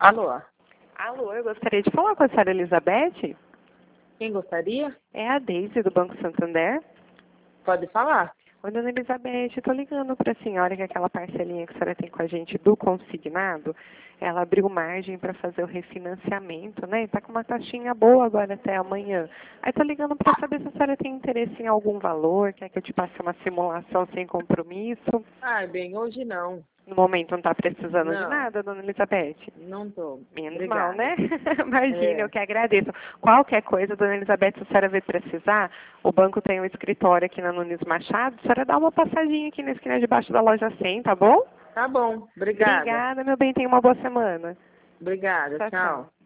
Alô? Alô, eu gostaria de falar com a senhora Elizabeth. Quem gostaria? É a Deise, do Banco Santander. Pode falar. Oi, dona Elizabeth, estou ligando para a senhora que aquela parcelinha que a senhora tem com a gente do consignado, ela abriu margem para fazer o refinanciamento, né? E está com uma taxinha boa agora até amanhã. Aí estou ligando para saber se a senhora tem interesse em algum valor, quer que eu te passe uma simulação sem compromisso. Ai, bem, hoje não. No momento não está precisando de Não, nada, dona Elizabeth. não tô. Menos mal, Obrigada. né? Imagina, É. eu que agradeço. Qualquer coisa, dona Elizabeth, se a senhora vir precisar, o banco tem um escritório aqui na Nunes Machado, a senhora dá uma passadinha aqui na esquina de baixo da loja 100, tá bom? Tá bom, obrigada. Obrigada, meu bem, tenha uma boa semana. Obrigada, Tchau, tchau. tchau.